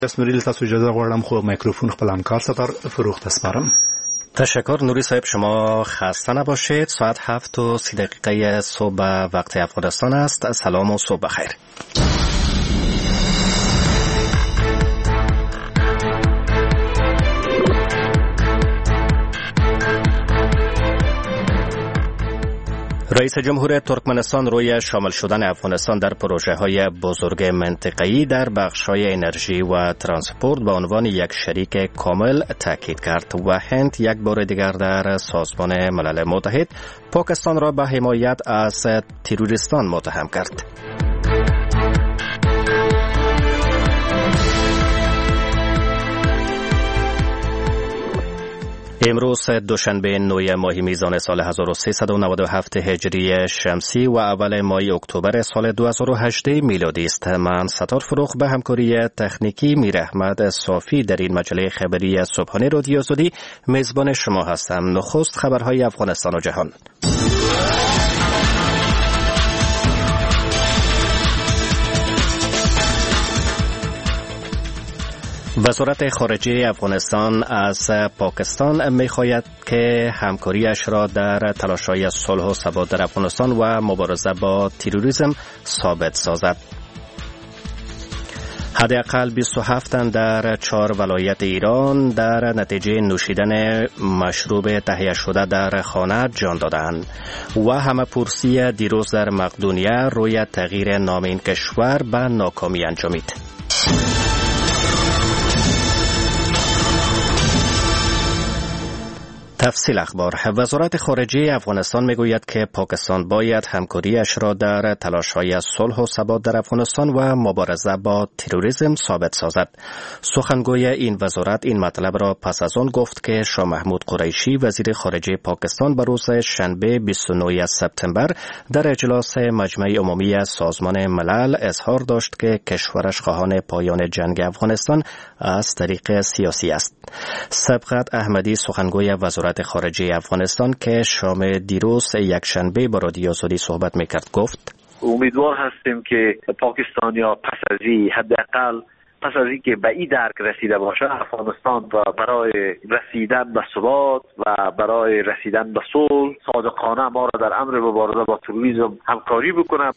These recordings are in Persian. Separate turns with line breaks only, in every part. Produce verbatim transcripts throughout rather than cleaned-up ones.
اس نوری تاسو اجازه غواړم خو میکروفون خپل همکار ستار فروغ تسپارم.
تشکر نوری صاحب، شما خسته نباشید. ساعت هفت و سی دقیقه صبح وقت افغانستان است. سلام و صبح بخیر. رئیس جمهور ترکمنستان روی شامل شدن افغانستان در پروژه‌های بزرگ منطقه‌ای در بخش‌های انرژی و ترانسپورت به عنوان یک شریک کامل تاکید کرد و هند یک بار دیگر در سازمان ملل متحد پاکستان را به حمایت از تروریستان متهم کرد. امروز دوشنبه نوی ماه میزان سال هزار و سیصد و نود و هفت هجری شمسی و اول ماه اکتبر سال دو هزار و هجده میلادی است. من ستار فروغ به همکاری تکنیکی میر احمد صافی در این مجله خبری صبحانه رادیو آزادی میزبان شما هستم. نخست خبرهای افغانستان و جهان. وزارت خارجه افغانستان از پاکستان می‌خواهد که همکاریش را در تلاش‌های صلح و ثبات در افغانستان و مبارزه با تروریسم ثابت سازد. حداقل بیست و هفت تن در چهار ولایت ایران در نتیجه نوشیدن مشروب تهیه شده در خانه جان دادند و همه پرسی دیروز در مقدونیه روی تغییر نام این کشور به ناکامی انجامید. تفصیل اخبار. وزارت خارجه افغانستان میگوید که پاکستان باید همکاریش را در تلاش‌های صلح و ثبات در افغانستان و مبارزه با تروریسم ثابت سازد. سخنگوی این وزارت این مطلب را پس از آن گفت که شاه محمود قریشی وزیر خارجه پاکستان به روز شنبه بیست و نه سپتامبر در اجلاس مجمع عمومی سازمان ملل اظهار داشت که کشورش خواهان پایان جنگ افغانستان از طریق سیاسی است. سبقت احمدی سخنگوی وزارت خارجه افغانستان که شام دیروز یک شنبه با رادیو آزادی صحبت میکرد گفت
امیدوار هستیم که پاکستانیا پس از این حداقل پس از اینکه به این درک رسیده باشه افغانستان برای رسیدن به ثبات و برای رسیدن به صلح صادقانه ما را در امر مبارزه با تروریسم همکاری بکنه.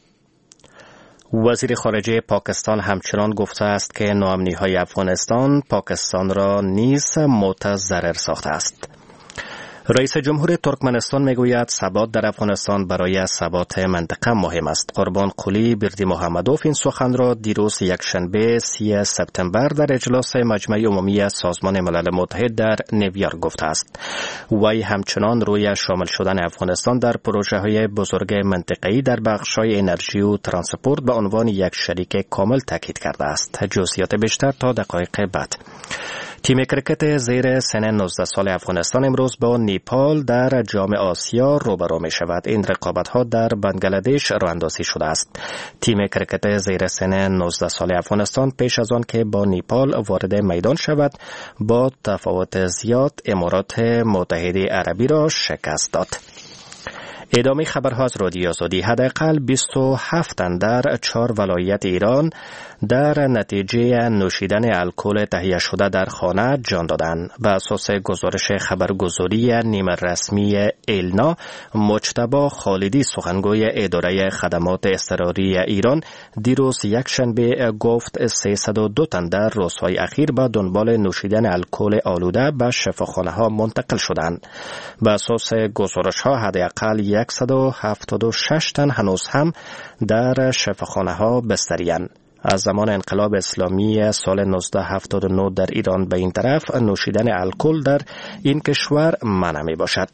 وزیر خارجه پاکستان همچنان گفته است که ناامنی‌های افغانستان پاکستان را نیز متضرر ساخته است. رئیس جمهور ترکمنستان میگوید ثبات در افغانستان برای ثبات منطقه مهم است. قربان قلی بردی محمدوف این سخن را دیروز یکشنبه سی سپتامبر در اجلاس مجمع عمومی سازمان ملل متحد در نیویورک گفته است. وی همچنان روی شامل شدن افغانستان در پروژه‌های بزرگ منطقه‌ای در بخش‌های انرژی و ترانسپورت به عنوان یک شریک کامل تاکید کرده است. جزئیات بیشتر تا دقایق بعد. تیم کرکت زیر سن نوزده سال افغانستان امروز با نیپال در جام آسیا روبرو می شود. این رقابت ها در بنگلادش راه اندازی شده است. تیم کرکت زیر سن نوزده سال افغانستان پیش از آن که با نیپال وارد میدان شود با تفاوت زیاد امارات متحده عربی را شکست داد. ادامه خبرها از رادیو آزادی. حداقل بیست و هفت تن در چهار ولایت ایران در نتیجه نوشیدن الکل تهیه شده در خانه جان دادند. بر اساس گزارش خبرگزاری نیمه رسمی ایلنا، مجتبی خالدی سخنگوی اداره خدمات اضطراری ایران دیروز یکشنبه گفت سیصد و دو تن در روزهای اخیر به دنبال نوشیدن الکل آلوده به شفاخانه ها منتقل شدند. بر اساس گزارش ها حداقل صد و هفتاد و شش تن هنوز هم در شفاخانه ها بستری‌اند. از زمان انقلاب اسلامی سال نوزده هفتاد و نه در ایران به این طرف نوشیدن الکل در این کشور منع می باشد.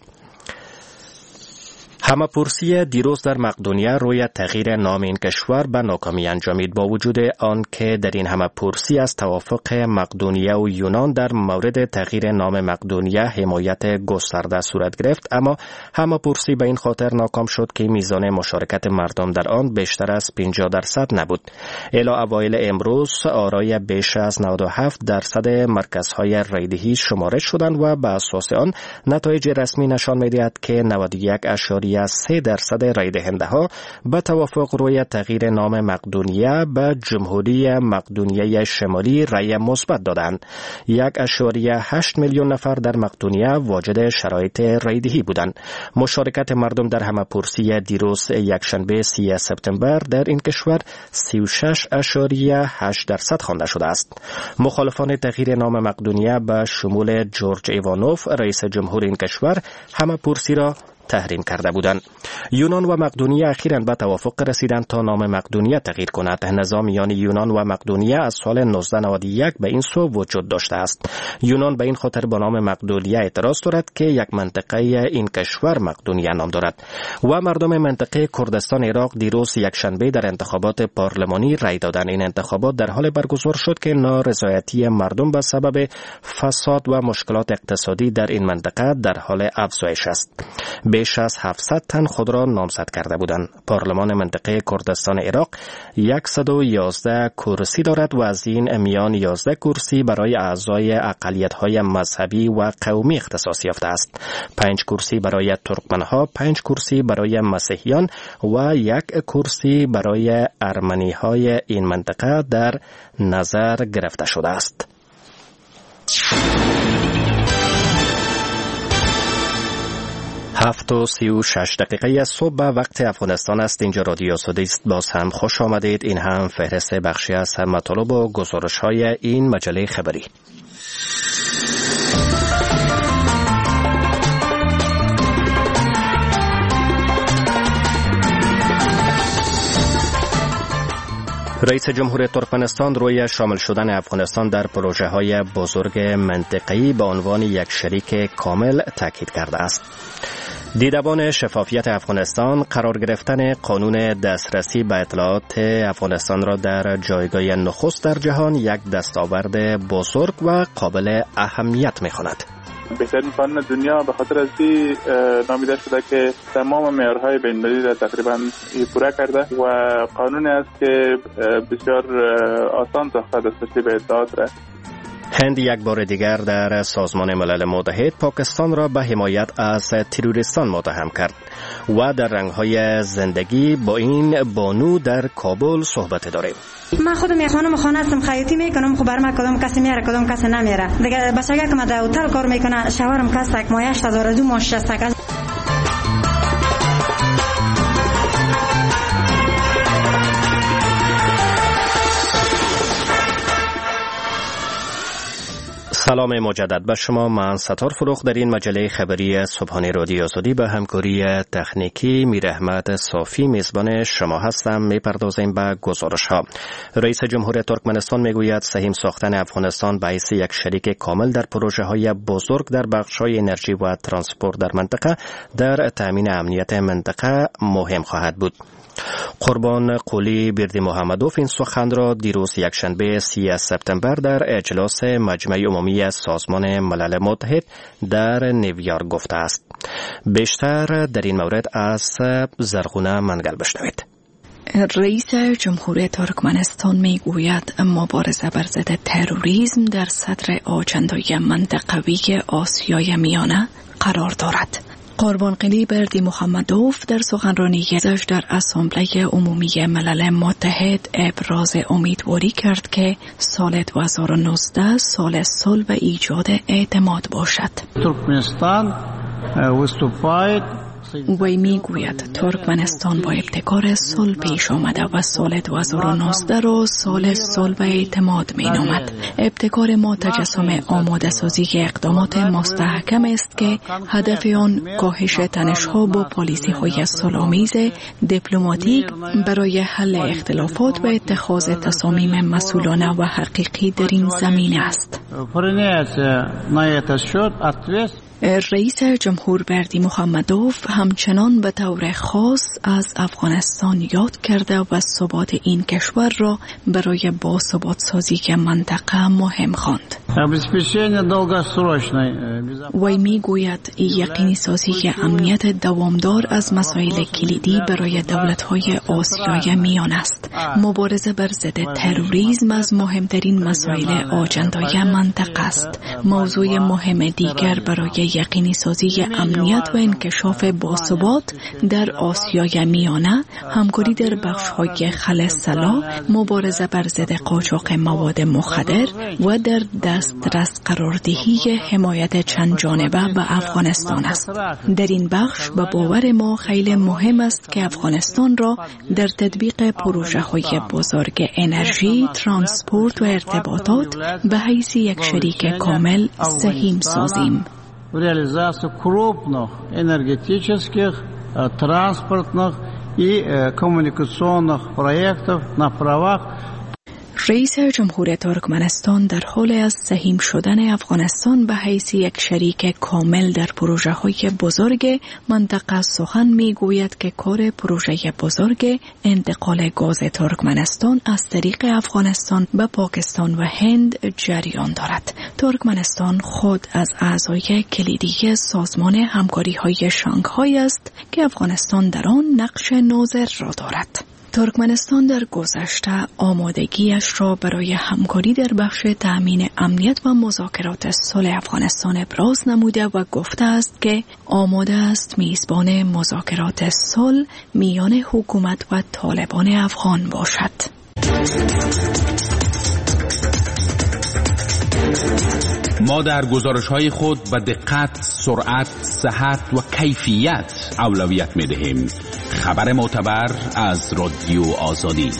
همه پرسی دیروز در مقدونیه روی تغییر نام این کشور به ناکامی انجامید. با وجود آن که در این همه پرسی از توافق مقدونیه و یونان در مورد تغییر نام مقدونیه حمایت گسترده صورت گرفت، اما همه پرسی به این خاطر ناکام شد که میزان مشارکت مردم در آن بیشتر از پنجاه درصد نبود. الی اوایل امروز آرای بیش از نود و هفت درصد مرکزهای رایدهی شمارش شدند و به اساس آن نتایج رسمی نشان می‌دهد که نود و یک اشاریه اشاریه سه درصد رای دهنده ها به توافق روی تغییر نام مقدونیه به جمهوری مقدونیه شمالی رای مثبت دادند. یک اشاریه هشت میلیون نفر در مقدونیه واجد شرایط رای دهی بودند. مشارکت مردم در همه‌پرسی دیروز یکشنبه سی سپتامبر در این کشور سی و شش اشاریه هشت درصد خوانده شده است. مخالفان تغییر نام مقدونیه به شمول جورج ایوانوف رئیس جمهور این کشور همه‌پرسی را تحریم کرده بودند. یونان و مقدونیه اخیراً به توافق رسیدند تا نام مقدونیه تغییر کند. نظام میان یونان و مقدونیه از سال نوزده نود و یک به این سو وجود داشته است. یونان به این خاطر با نام مقدونیه اعتراض دارد که یک منطقه این کشور مقدونیه نام دارد. و مردم منطقه کردستان عراق دیروز یکشنبه در انتخابات پارلمانی رای دادند. این انتخابات در حال برگزار شد که نارضایتی مردم به سبب فساد و مشکلات اقتصادی در این منطقه در حال افزایش است. بیش از هفتصد تن خود را نامزد کرده بودند. پارلمان منطقه کردستان عراق صد و یازده کرسی دارد و از این میان یازده کرسی برای اعضای اقلیت‌های مذهبی و قومی اختصاص یافته است. پنج کرسی برای ترکمنها، پنج کرسی برای مسیحیان و یک کرسی برای ارمنی‌های این منطقه در نظر گرفته شده است. هفت و سی و شش دقیقه صبح وقت افغانستان است. اینجا رادیو آزادی است. باز هم خوش آمدید. این هم فهرست بخشی از مطالب و گزارش های این مجله خبری. رئیس جمهور ترکمنستان روی شامل شدن افغانستان در پروژه های بزرگ منطقه‌ای به عنوان یک شریک کامل تاکید کرده است. دیدبان شفافیت افغانستان قرار گرفتن قانون دسترسی به اطلاعات افغانستان را در جایگاه نخست در جهان یک دستاورد بزرگ و قابل اهمیت می‌خواند.
بهترین قانون دنیا به خاطر از این نامیده شده که تمام معیارهای بین‌المللی را تقریبا پورا کرده و قانونی است که بسیار آسان ساخته دسترسی به اطلاعات را.
هند یک بار دیگر در سازمان ملل متحد پاکستان را به حمایت از تروریستان متهم کرد و در رنگ‌های زندگی با این بانو در کابل صحبت داریم.
من خودم یک خانم خانه هستم، خیاطی میکنم. خب بر من کدام کسی میاره کدام کسی نمیاره دیگه. بچگی که من در هتل کار میکنه، شوهرم کستک ما هشت هزار و دو ماه شستک.
سلام مجدد به شما. من ستار فروخ در این مجله خبری صبحانه رادیو آزادی به همکاری تکنیکی میر احمد صافی میزبان شما هستم. میپردازیم به گزارش ها. رئیس جمهور ترکمنستان میگوید سهیم ساختن افغانستان به حیث یک شریک کامل در پروژه های بزرگ در بخش های انرژی و ترانسپورت در منطقه در تامین امنیت منطقه مهم خواهد بود. قربان قولی بردی محمدوف این سخن را دیروز یکشنبه سی سپتامبر در اجلاس مجمع عمومی سازمان ملل متحد در نیویورک گفته است. بیشتر در این مورد از زرغونه منگل بشنوید.
رئیس جمهور ترکمنستان میگوید مبارزه بر ضد تروریسم در صدر آجندای منطقوی آسیای میانه قرار دارد. قربان قلی بردی محمدوف در سخنرانی خودش در اسامبله عمومی ملل متحد ابراز امیدواری کرد که سال دو هزار و نوزده سال صلح و ایجاد اعتماد باشد.
ترکمنستان وستوپاید
وی میگوید ترکمنستان با ابتکار صلح پیش آمده و سال دو هزار و نوزده را سال صلح و اعتماد می نامد. ابتکار ما تجسم آماده سازی اقدامات مستحکم است که هدف آن کاهش تنش‌ها با پالیسی های صلح‌آمیز دیپلماتیک برای حل اختلافات و اتخاذ تصامیم مسئولانه و حقیقی در این زمینه است. رئیس جمهور بردی محمدوف همچنان به طور خاص از افغانستان یاد کرده و ثبات این کشور را برای باثبات سازی منطقه مهم خواند. وی می گوید یقینی سازی امنیت دوامدار از مسائل کلیدی برای دولت‌های آسیای میان است. مبارزه بر ضد تروریسم از مهمترین مسائل آجندای منطقه است. موضوع مهم دیگر برای یقینی سازی امنیت و انکشاف باثبات در آسیای میانه همکاری در بخش‌های خل سلا، مبارزه بر ضد قاچاق مواد مخدر و در دسترس قراردهی حمایت چند جانبه به افغانستان است. در این بخش به باور ما خیلی مهم است که افغانستان را در تطبیق پروژه‌های بزرگ انرژی، ترانسپورت و ارتباطات به حیث یک شریک کامل سهیم سازیم.
Реализацию крупных энергетических, транспортных и коммуникационных проектов на правах.
رئیس جمهور ترکمنستان در حال از سهیم شدن افغانستان به حیث یک شریک کامل در پروژه‌های بزرگ منطقه سخن می‌گوید که کار پروژه بزرگ انتقال گاز ترکمنستان از طریق افغانستان به پاکستان و هند جریان دارد. ترکمنستان خود از اعضای کلیدی سازمان همکاری‌های شانگهای است که افغانستان در آن نقش ناظر را دارد. ترکمنستان در گذشته آمادگیش را برای همکاری در بخش تأمین امنیت و مذاکرات صلح افغانستان ابراز نموده و گفته است که آماده است میزبان مذاکرات صلح میان حکومت و طالبان افغان باشد.
ما در گزارش‌های خود به دقت، سرعت، صحت و کیفیت اولویت می‌دهیم. خبر معتبر از رادیو آزادی.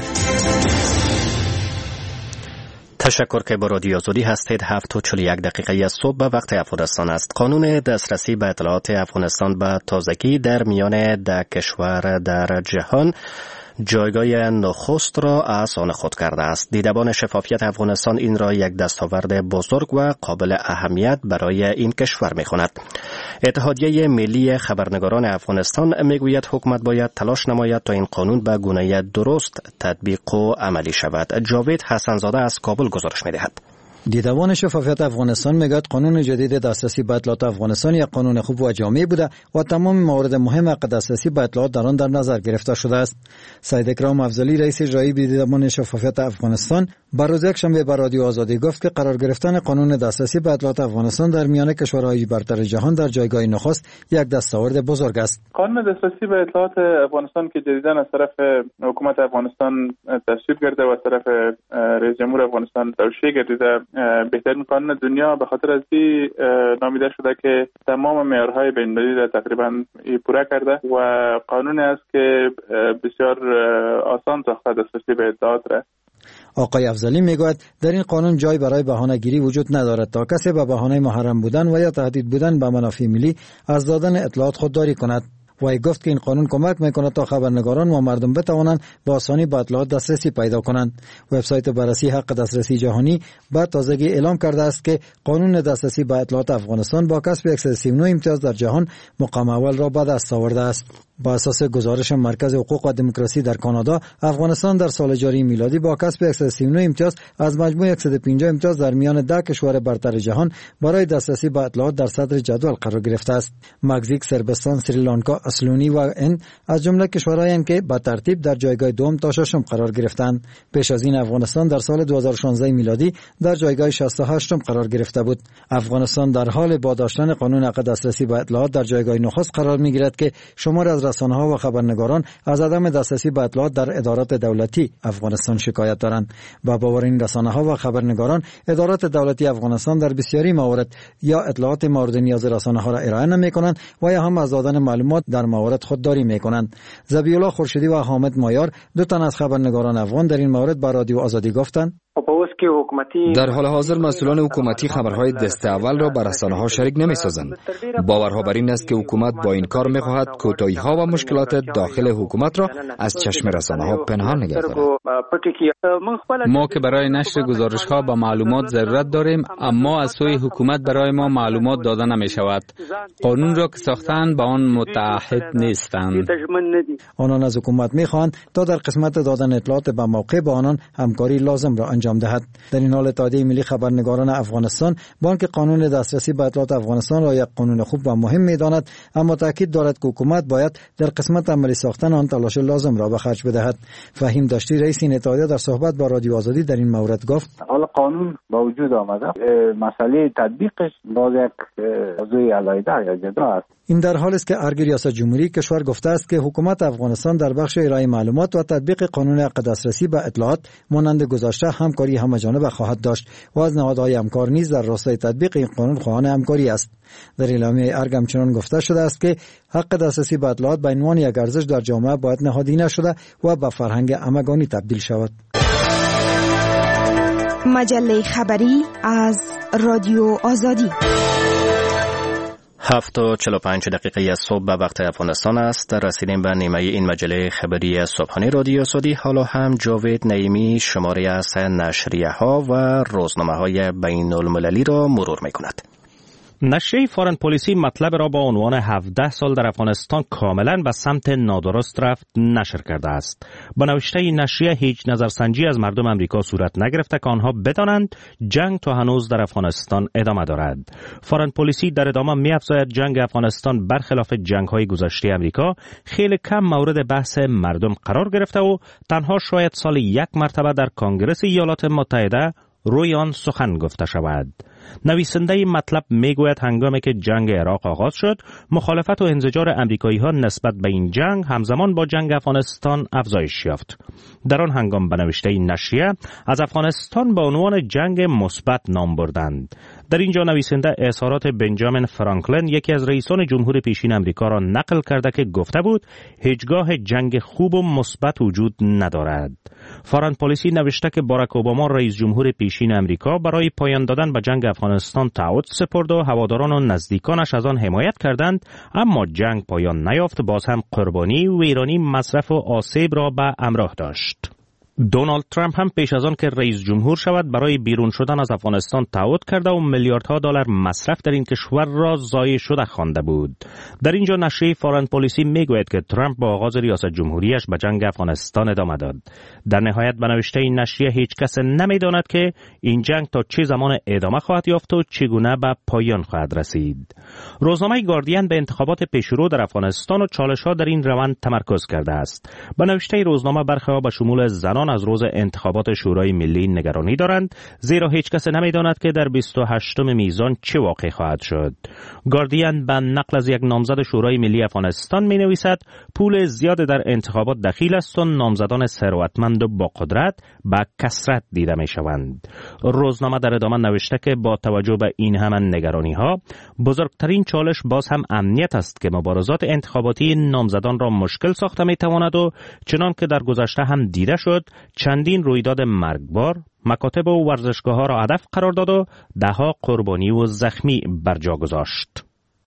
تشکر که با رادیو آزادی هستید. هفت و چهل و یک دقیقه از صبح به وقت افغانستان است. قانون دسترسی به اطلاعات افغانستان به تازگی در میان ده کشور در جهان جایگاه نخست را از آن خود کرده است. دیدبان شفافیت افغانستان این را یک دستاورد بزرگ و قابل اهمیت برای این کشور می‌خواند. اتحادیه ملی خبرنگاران افغانستان میگوید حکومت باید تلاش نماید تا این قانون به گونه درست تطبیق و عملی شود. جاوید حسنزاده از کابل گزارش می‌دهد.
دیدبان شفافیت افغانستان میگوید قانون جدید دسترسی به اطلاعات افغانستان یک قانون خوب و جامع بوده و تمام موارد مهم حق دسترسی به اطلاعات در آن در نظر گرفته شده است. سید اکرام افضلی رئیس اجرایی دیدبان شفافیت افغانستان بر روز یکشنبه به رادیو آزادی گفت که قرار گرفتن قانون دسترسی به اطلاعات افغانستان در میان کشورهای برتر جهان در جایگاه نخست یک دستاورد بزرگ است.
قانون دسترسی به اطلاعات افغانستان که جدیداً از طرف حکومت افغانستان تصویب کرده و از طرف رئیس جمهور افغانستان توشیح گردیده، بهترین قانون دنیا به خاطر از این نامیده شده که تمام معیارهای بین‌المللی را تقریباً پورا کرده و قانونی است که بسیار آسان ساخته دسترسی به اطلاعات را.
آقای افضلی میگوید در این قانون جای برای بهانه‌گیری وجود ندارد تا کسی به بهانه محرم بودن و یا تهدید بودن به منافع ملی از دادن اطلاعات خودداری کند. وی گفت که این قانون کمک میکند تا خبرنگاران و مردم بتوانند با آسانی به اطلاعات دسترسی پیدا کنند. وبسایت بررسی حق دسترسی جهانی با تازگی اعلام کرده است که قانون دسترسی به اطلاعات افغانستان با کسب صد و سی و نه امتیاز در جهان مقام اول را به دست آورده است. با اساس گزارش مرکز حقوق و دموکراسی در کانادا، افغانستان در سال جاری میلادی با کسب صد و سی و نه امتیاز از مجموع صد و پنجاه امتیاز در میان ده کشور برتر جهان برای دسترسی به اطلاعات در صدر جدول قرار گرفته است. مکزیک، سربستان، سریلانکا، اسلونی و ان از جمله کشورهایند که به ترتیب در جایگاه دوم تا ششم قرار گرفتند. پیش از این افغانستان در سال دو هزار و شانزده میلادی در جایگاه شصت و هشتم قرار گرفته بود. افغانستان در حال با داشتن قانون حق دسترسی به اطلاعات در جایگاه نخست قرار میگیرد که شمار از رسانه‌ها و خبرنگاران از عدم دسترسی به اطلاعات در ادارات دولتی افغانستان شکایت دارند. با باور این رسانه‌ها و خبرنگاران، ادارات دولتی افغانستان در بسیاری موارد یا اطلاعات مورد نیاز رسانه‌ها را ارائه نمی‌کنند و یا هم از دادن معلومات در موارد خودداری می‌کنند. ذبیح‌الله خورشیدی و حامد مایار، دو تن از خبرنگاران افغان، در این مورد به رادیو آزادی گفتند:
در حال حاضر مسئولان حکومتی خبرهای دست اول را بر رسانه‌ها شریک نمی‌سازند. باورها بر این است که حکومت با این کار می‌خواهد کوتاهی‌ها و مشکلات داخل حکومت را از چشم رسانه‌ها پنهان نگه دارد.
ما که برای نشر گزارش‌ها با معلومات ضرورت داریم، اما از سوی حکومت برای ما معلومات داده نمی‌شود. قانون را که ساختند با آن متعهد نیستند.
آنان از حکومت می‌خواهند تا در قسمت دادن اطلاعات به موقع با آنان همکاری لازم را انجام دهد. در این حال اتحادیه ملی خبرنگاران افغانستان بانک قانون دسترسی به اطلاعات افغانستان را یک قانون خوب و مهم می‌داند، اما تاکید دارد که حکومت باید در قسمت عملی ساختن آن تلاش لازم را به خرج بدهد. فهیم داشتی رئیس این اتحادیه در صحبت با رادیو آزادی در این مورد گفت:
حالا قانون با وجود آمده، مسئله تطبیقش باز یک موضوع علیحده یا جدا است.
این در حالی است که ارگ ریاست جمهوری کشور گفته است که حکومت افغانستان در بخش ارائه معلومات و تطبیق قانون حق دسترسی به اطلاعات مانند گذشته همکاری همه‌جانبه خواهد داشت و از نهادهای همکار نیز در راستای تطبیق این قانون خواهان همکاری است. در اعلامیه ارگ همچنان گفته شده است که حق دسترسی به اطلاعات به عنوان یک ارزش در جامعه باید نهادینه شده و به فرهنگ همگانی تبدیل شود.
مجله خبری از رادیو آزادی.
هفت و چهل و پنج دقیقه صبح به وقت افغانستان است. رسیدیم به نیمه این مجله خبری صبحانه رادیو آزادی. حالا هم جاوید نعیمی شماره از نشریه ها و روزنامه های بین المللی را مرور می کند.
نشریه فارن پلیسی مطلب را با عنوان هفده سال در افغانستان کاملا به سمت نادرست رفت نشر کرده است. با نوشته این نشریه هیچ نظرسنجی از مردم امریکا صورت نگرفته که آنها بدانند جنگ تا هنوز در افغانستان ادامه دارد. فارن پلیسی در ادامه می‌افزاید جنگ افغانستان برخلاف جنگ‌های گذشته امریکا خیلی کم مورد بحث مردم قرار گرفته و تنها شاید سال یک مرتبه در کنگره ایالات متحده روی آن سخن گفته شود. نویسنده مطلب میگوید هنگامی که جنگ عراق آغاز شد، مخالفت و انزجار امریکایی‌ها نسبت به این جنگ همزمان با جنگ افغانستان افزایش یافت. در آن هنگام به نوشته این نشریه از افغانستان به عنوان جنگ مثبت نام بردند. در اینجا نویسنده اظهارات بنجامین فرانکلین یکی از رئیسان جمهور پیشین امریکا را نقل کرده که گفته بود هیچگاه جنگ خوب و مثبت وجود ندارد. فارن پلیسی نوشته که باراک اوباما رئیس جمهور پیشین امریکا برای پایان دادن به جنگ افغانستان تعهد سپرد و هواداران و نزدیکانش از آن حمایت کردند، اما جنگ پایان نیافت، باز هم قربانی، ویرانی، مصرف و آسیب را به همراه داشت. دونالد ترامپ هم پیش از آن که رئیس جمهور شود برای بیرون شدن از افغانستان تعهد کرده و میلیاردها دلار مصرف در این کشور را ضایع شده خوانده بود. در اینجا نشریه فارن پلیسی میگوید که ترامپ با آغاز ریاست جمهوریش به جنگ افغانستان ادامه داد. در نهایت به نوشته این نشریه هیچ کس نمیداند که این جنگ تا چه زمان ادامه خواهد یافت و چگونه به پایان خواهد رسید. روزنامه گاردین به انتخابات پیشرو در افغانستان و چالش‌ها در این روند تمرکز کرده است. به نوشته روزنامه برخی به شمول زنان از روز انتخابات شورای ملی نگرانی دارند، زیرا هیچ کس نمی‌داند که در بیست و هشتم میزان چه واقع خواهد شد. گاردین به نقل از یک نامزد شورای ملی افغانستان می‌نویسد پول زیاد در انتخابات دخیل است و نامزدان ثروتمند و با قدرت به کثرت دیده می‌شوند. روزنامه در ادامه نوشته که با توجه به این همه نگرانی‌ها بزرگترین چالش باز هم امنیت است که مبارزات انتخاباتی نامزدان را مشکل ساخته می‌تواند و چنان که در گذشته هم دیده شد چندین رویداد مرگبار مکاتب و ورزشگاه‌ها را هدف قرار داد و ده‌ها قربانی و زخمی بر جا گذاشت.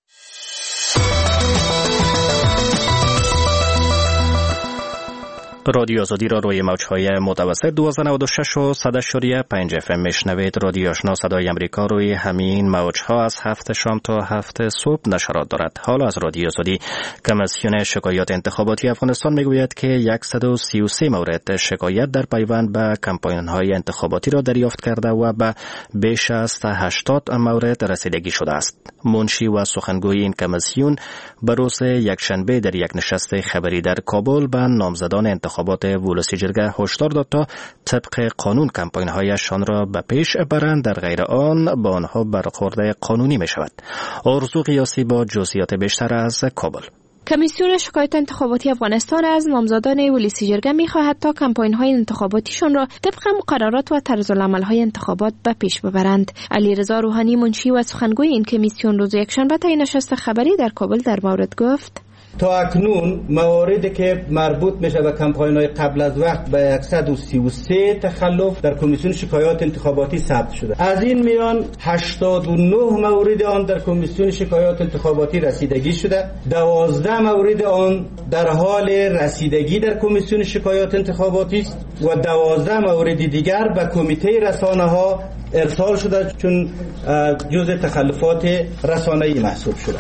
رادیو آزادی را روی موج‌های متوسط دویست و نود و شش و صد و پنج اف ام میشنوید. رادیو آشنا صدای امریکا روی همین موج‌ها از هفت شام تا هفت صبح نشرات دارد. حالا از رادیو آزادی کمیسیون شکایات انتخاباتی افغانستان میگوید که صد و سی و سه مورد شکایت در پیوند به کمپاین‌های انتخاباتی را دریافت کرده و به بیش از هشتاد مورد رسیدگی شده است. منشی و سخنگوی این کمیسیون به روز یکشنبه در یک نشست خبری در کابل به نامزدان انتخابات ولسی جرگه هشدار داد تا طبق قانون کمپاین‌هایشان را به پیش برند، در غیر آن با آنها برخورد قانونی می شود. آرزو قیاسی با جزئیات بیشتر از کابل.
کمیسیون شکایت انتخاباتی افغانستان از نامزدان ولسی جرگه می‌خواهد تا کمپاین‌های انتخاباتیشان را طبق مقررات و طرزالعمل‌های انتخابات به پیش ببرند. علیرضا روحانی منشی و سخنگوی این کمیسیون روز یکشنبه طی نشست خبری در کابل در مورد گفت:
تا اکنون مواردی که مربوط میشه به کمپاین‌های قبل از وقت به صد و سی و سه تخلف در کمیسیون شکایات انتخاباتی ثبت شده. از این میان هشتاد و نه مورد آن در کمیسیون شکایات انتخاباتی رسیدگی شده، دوازده مورد آن در حال رسیدگی در کمیسیون شکایات انتخاباتی است و دوازده مورد دیگر به کمیته رسانه‌ها ارسال شده چون جزء تخلفات رسانه‌ای محسوب شده.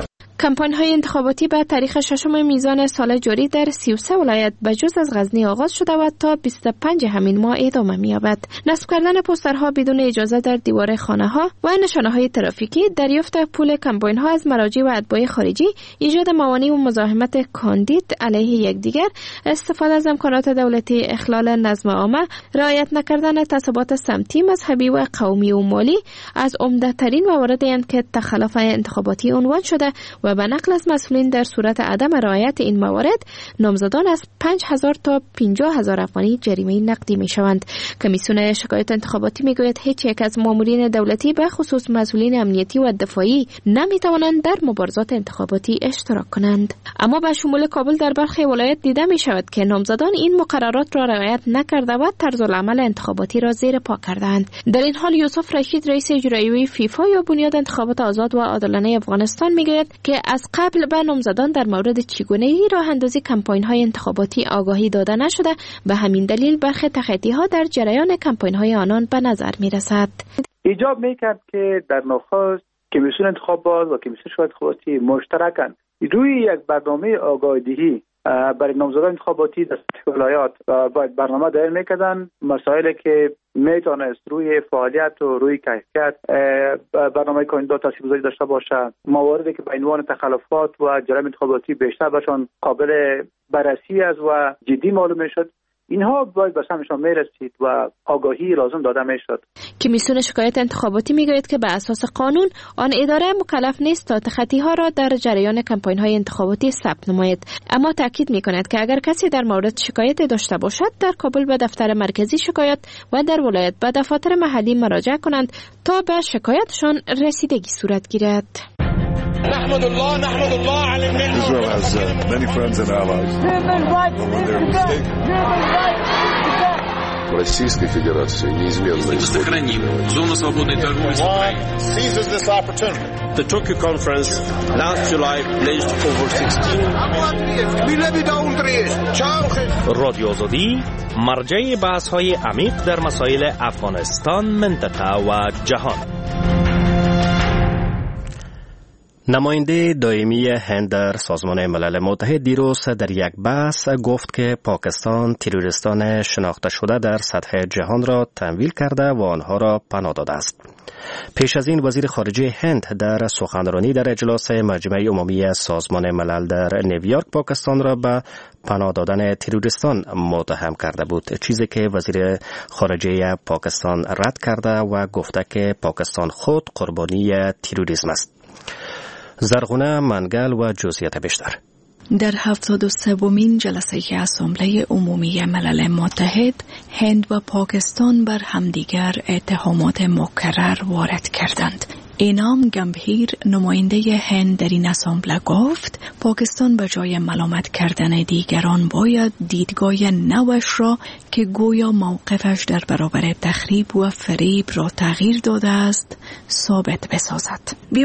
کمپاین های انتخاباتی به تاریخ ششم میزان سال جاری در سی و سه ولایت به جز از غزنی آغاز شده و تا بیست و پنج همین ماه ادامه می‌یابد. نصب کردن پوسترها بدون اجازه در دیوار خانه ها و نشانه های ترافیکی، دریافت پول کمپاین ها از مراجع و اتباع خارجی، ایجاد موانع و مزاحمت کاندید علیه یکدیگر، استفاده از امکانات دولتی، اخلال نظم عامه، رعایت نکردن تعصبات سمتی، مذهبی و قومی و مالی از عمده‌ترین مواردی اند که تخلف انتخاباتی عنوان شده و به نقل از مسئولین در صورت عدم رعایت این موارد نامزدان از پنج هزار تا پنجاه هزار افغانی جریمه نقدی می شوند. کمیسیون شکایت انتخاباتی می گوید هیچ یک از مامورین دولتی به خصوص مسئولین امنیتی و دفاعی نمی توانند در مبارزات انتخاباتی اشتراک کنند. اما به شمول کابل در برخی ولایت دیده می شود که نامزدان این مقررات را رعایت نکرده و طرز العمل انتخاباتی را زیر پا کردند. در این حال یوسف رشید رئیس اجرایی فیفا یا بنیاد انتخابات آزاد و عادلانه افغانستان می گوید که از قبل به نامزدان در مورد چگونگی راه اندازی کمپاین های انتخاباتی آگاهی داده نشده، به همین دلیل برخی تخطی ها در جریان کمپاین های آنان به نظر می رسد.
ایجاب می کرد که در نخست کمیسیون انتخابات و کمیسیون شورای انتخاباتی مشترکاً روی یک برنامه آگاهی‌دهی برای نامزدان انتخاباتی در ولایات باید برنامه دایر میکردن، مسائلی که میتونست روی فعالیت و روی کیفیت برنامه کاندیدا تاثیرگذاری داشته باشه، مواردی که به عنوان تخلفات و جرایم انتخاباتی بیشتر باشن قابل بررسی است و جدی معلوم میشد، اینها باید به سمتشان میرسید و آگاهی لازم داده میشد.
کمیسیون شکایت انتخاباتی میگوید که به اساس قانون آن اداره مکلف نیست تا تخطی ها را در جریان کمپاین های انتخاباتی ثبت نماید، اما تاکید میکند که اگر کسی در مورد شکایت داشته باشد در کابل به دفتر مرکزی شکایت و در ولایت به دفاتر محلی مراجعه کنند تا به شکایتشان رسیدگی صورت گیرد.
نحمد الله نحمد الله على النعمة. Israel has uh, many friends and allies. When they're mistaken. Российской Федерации неизменно сохраним зону свободной торговли с Украиной. Seizes this opportunity. The Tokyo conference last July pledged over sixteen.
رادیو آزادی مرجع بحث‌های عمیق در مسائل افغانستان، منطقه و جهان. نماینده دائمی هند در سازمان ملل متحد دیروز در یک بحث گفت که پاکستان تروریستان شناخته شده در سطح جهان را تمویل کرده و آنها را پناه داده است. پیش از این وزیر خارجه هند در سخنرانی در اجلاس مجمع عمومی سازمان ملل در نیویورک پاکستان را به پناه دادن تروریستان متهم کرده بود، چیزی که وزیر خارجه پاکستان رد کرده و گفته که پاکستان خود قربانی تروریسم است. زرغونه منگل و جزئیات بیشتر.
در هفتاد و سومین جلسه اسامبله عمومی ملل متحد، هند و پاکستان بر همدیگر اتهامات مکرر وارد کردند. اینام گمبهیر نماینده هند در این اسامبله گفت پاکستان به جای ملامت کردن دیگران باید دیدگاه نوش را که گویا موقفش در برابر تخریب و فریب را تغییر داده است ثابت بسازد.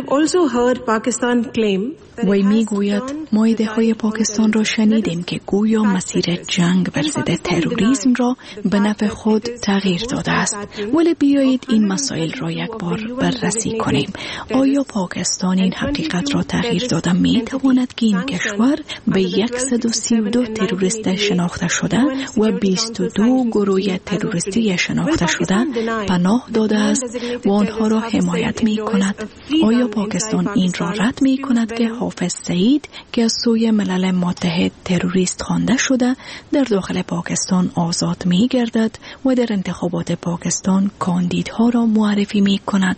وی می گوید ما ایده های پاکستان را شنیدیم که گویا مسیر جنگ بر ضد تروریسم را به نفع خود تغییر داده است، ولی بیایید این مسائل را یک بار بررسی کنیم. آیا پاکستان این حقیقت را تغییر داده می تواند که این کشور به صد و سی و دو تروریست شناخته شده و بیست و دو گروه تروریستی شناخته شده پناه داده است و آنها را حمایت می کند؟ آیا پاکستان این را رد می کند که حافظ سعید که از سوی ملل متحد تروریست خوانده شده در داخل پاکستان آزاد می گردد و در انتخابات پاکستان کاندیدها را معرفی می کند؟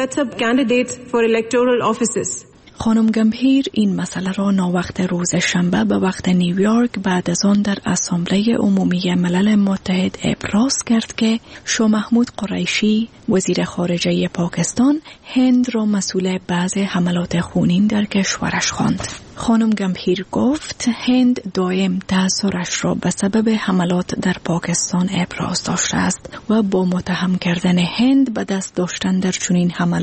خانم گمبهیر این مسئله را ناوقت روز شنبه به وقت نیویورک بعد از آن در اسامبله عمومی ملل متحد ابراز کرد که شاه محمود قریشی وزیر خارجه پاکستان هند را مسئول بعض حملات خونین در کشورش خواند. خانم گمبهیر گفت هند دائم تأثیرش را به سبب حملات در پاکستان ابراز داشته است و با متهم کردن هند به دست داشتن در چنین حملات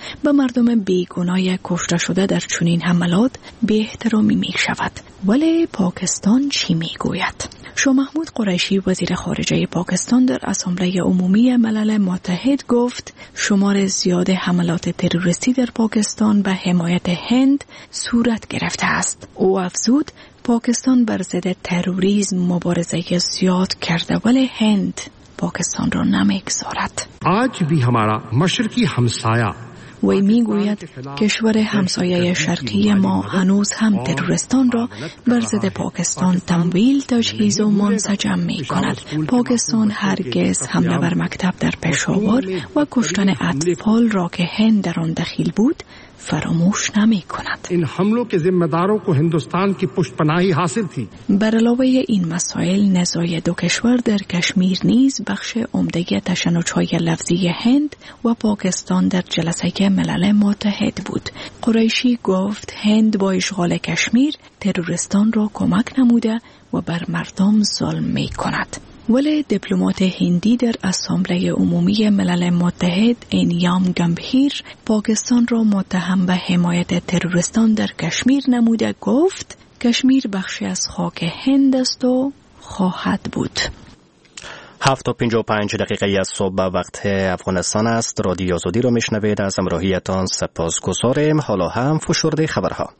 به مردم بیگناه کشته شده در چنین حملات بی احترامی می شود. ولی پاکستان چی می گوید؟ شاه محمود قریشی وزیر خارجه پاکستان در اسامبله عمومی ملل متحد گفت شمار زیاد حملات تروریستی در پاکستان به حمایت هند صورت گرفته است. او افزود پاکستان بر ضد تروریسم مبارزه زیاد کرده ولی هند پاکستان را نمیگذارد.
آج بھی ہمارا مشرقی همسایه
وی میگوید کشور همسایه شرقی ما هنوز هم تروریستان را بر ضد پاکستان تمویل، تجهیز و منسجم می کند. پاکستان هرگز حمله بر مکتب در پشاور و کشتن اطفال را که هند در آن دخیل بود فراموش نمی کند.
این حملوں کے ذمہ داروں کو ہندوستان کی پشت پناهی حاصل تھی.
بر علاوه این مسائل نزاع دو کشور در کشمیر نیز بخش عمده تشنج‌های لفظی هند و پاکستان در جلسه ملل متحد بود. قریشی گفت هند با اشغال کشمیر تروریستان را کمک نموده و بر مردم ظلم می کند. ولی دیپلمات هندی در اسامبله عمومی ملل متحد انیام گمبهیر پاکستان را متهم به حمایت تروریستان در کشمیر نموده گفت کشمیر بخشی از خاک هند است و خواهد بود.
هفت و پنجاه و پنج دقیقه از صبح وقت افغانستان است. رادیو آزادی رو میشنوید. از همراهیتان سپاسگزاریم. حالا هم فشرده خبرها.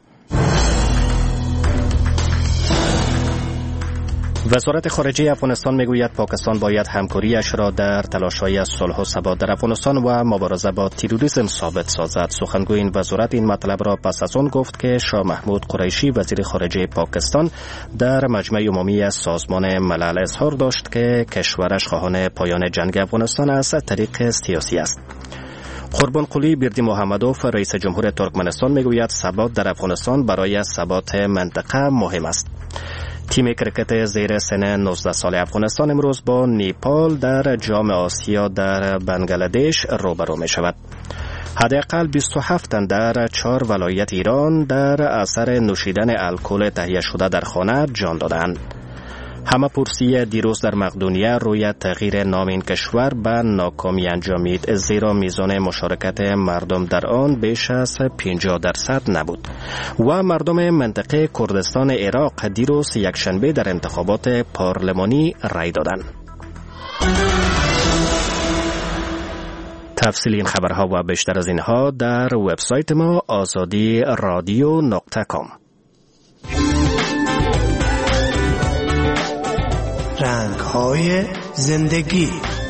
وزارت خارجه افغانستان میگوید پاکستان باید همکاریش را در تلاش‌های صلح و ثبات در افغانستان و مبارزه با تروریسم ثابت سازد. سخنگوی این وزارت این مطلب را پس از آن گفت که شاه محمود قریشی وزیر خارجه پاکستان در مجمع عمومی سازمان ملل اظهار داشت که کشورش خواهان پایان جنگ افغانستان از طریق سیاسی است. قربان قلی بیردی محمدوف رئیس جمهور ترکمنستان میگوید ثبات در افغانستان برای ثبات منطقه مهم است. تیم کرکت زیر سن نوزده سال افغانستان امروز با نیپال در جام آسیا در بنگلادش روبرو می شود. حداقل بیست و هفت تن در چهار ولایت ایران در اثر نوشیدن الکل تهیه شده در خانه جان دادند. همه پرسی دیروز در مقدونیه روی تغییر نام این کشور به ناکامی انجامید، زیرا میزان مشارکت مردم در آن بیش از پنجاه درصد نبود و مردم منطقه کردستان عراق دیروز یکشنبه در انتخابات پارلمانی رای دادند. تفصیل این خبرها و بیشتر از اینها در وبسایت ما آزادی رادیو نقطه کام.
رنگ‌های زندگی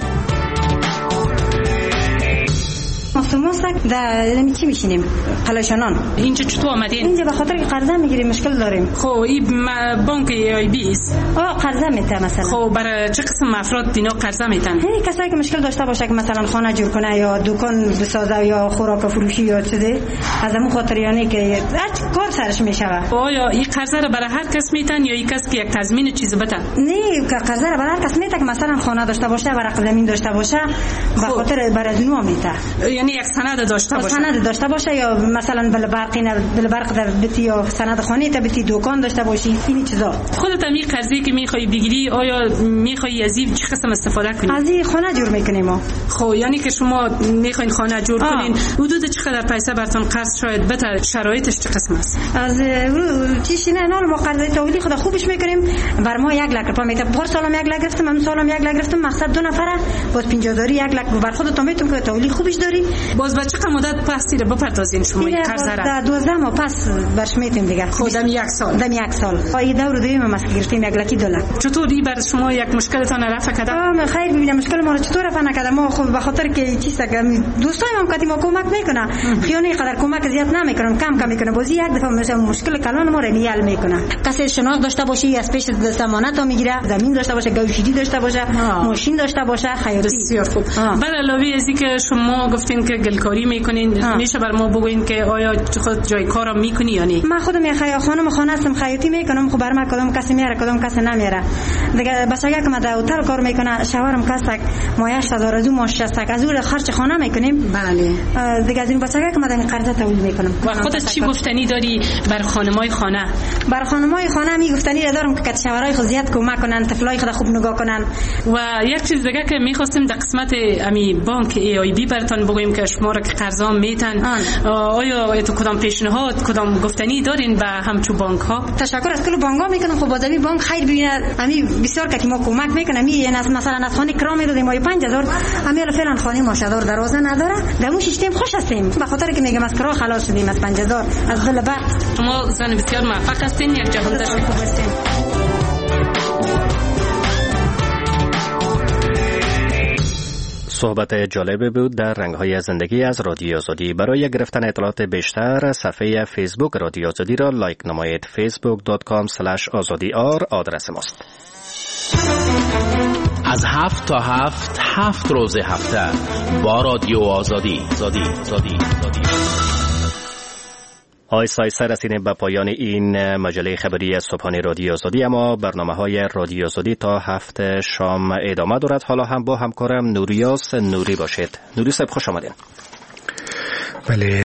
مستموسک در چی میشینیم پلاشانان.
اینجا چطور آمدین؟
اینجا به خاطر که قرضه میگیریم مشکل داریم.
خب این بانک ای آی بی است.
آه قرضه میده مثلا.
خب برای چه قسم افراد دینا قرضه میدن؟
هی کسایی که مشکل داشته باشه که مثلا خانه جور کنه یا دکان بسازه یا خوراک فروشی یا چیزی، از همون خاطر یعنی که هر کار سرش میشوه.
آیا این قرضه رو برای هر کس میدن یا یک کس که یک تضمین چیز بده؟
نه که قرضه رو برای هر کس میده که مثلا خانه داشته باشه، ورق زمین داشته باشه، به خاطر برای نو میده.
یعنی یک سند داشته باشه.
سند داشته باشه یا مثلا بل برقی نه بل برق در بتی یا سند خانه تا بتی دکان داشته باشی، این چیزا.
خودت می قرضی که میخوای بگیری آیا میخوای از این چه قسم استفاده کنی؟
از این خانه جور میکنیم ما.
خب یعنی که شما میخواین خانه جور آه. کنین، حدود چقدر پیسه براتون قرض شاید بده؟ شرایطش چه قسم است؟
از چیزی نه نه ما قرض تولی خدا خوبش میکنیم. بر ما یک لک روپیه میته. هر سالم یک لک گرفتم، من سالم یک لک گرفتم. مقصد دو نفره باز پنجاه داری یک لک بر خودت میتون که تولی خوبش داری.
باز بچه چقدر مدت پس رو بپردازین شما این قرض را؟
در دوازده ماه پس برش میتیم دیگه.
خودم یک سال.
دم یک سال. این دور دویم ما گرفتیم یک لکی دو لک.
چطوری بر شما یک مشکلتان رفع کرده؟
آه خیر ببینم مشکل ما رو چطور رفع نکرده. ما خب به خاطر که چیزا که دوستای ما کدی ما کمک میکنه. خیانه قدر کمک زیاد نمیکنن، کم کم میکنه. بازی یک دفعه مثلا مشکل کلان ما رو نیال میکنه. کسی شناخت داشته باشه از پیش ضمانت ها میگیره، زمین داشته باشه، گوشیدی داشته باشه، ماشین داشته باشه، خیاطی.
بسیار خوب. بعد علاوه از اینکه شما گفتین که گلکاری میکنین، میشه بر ما بگوین که آیا خود جای کارم میکنی یا نه؟
من خودم یه خیاط خانم خانه هستم، خیاطی میکنم. خب بر من کدام کسی میاره کدام کسی نمیاره. دیگه بچه‌ها که من در هتل کار میکنه، شوهرم کسک ما هشت هزار دو ماش شستک از اون خرج خانه میکنیم.
بله.
دیگه از این بچه‌ها که من در قرض تولید میکنم.
و خودت چی گفتنی داری بر خانمای خانه؟
بر خانمای خانه می گفتنی دارم که شوهرای خود زیاد کمک کنن، طفلای خود خوب نگاه کنن.
و یک چیز دیگه که میخواستیم در قسمت امی بانک ای آی بی براتون بگویم که شما را که قرضا میتن؟ آیا تو کدام پیشنهاد کدام گفتنی دارین به همچو بانک ها؟
تشکر از کل بانک ها میکنم. خب بازمی بانک خیر ببینید امی بسیار که ما کمک میکنه. می مثلا از خانه کرا میدادیم ما پنج هزار، امی الان فعلا خانه ماشادار دروازه نداره. دمو سیستم خوش هستیم به خاطر که میگم از کرا خلاص شدیم از پنج هزار از دل بعد.
شما زن بسیار موفق هستین، یک جهان خوب هستین.
صحبت جالبی بود در رنگ‌های زندگی از رادیو آزادی. برای گرفتن اطلاعات بیشتر صفحه فیسبوک رادیو آزادی را لایک نمایید. فیسبوک دات کام اسلش آزادی آر آدرس ماست.
از هفت تا هفت هفت روز هفته با رادیو آزادی آزادی آزادی آزادی.
آیسته آیسته رسیدیم به پایان این مجله خبری صبحانه رادیو آزادی، اما برنامه‌های رادیو آزادی تا هفت شام ادامه دارد. حالا هم با همکارم نوریاس نوری باشید. نوری صاحب خوش آمدین.
بله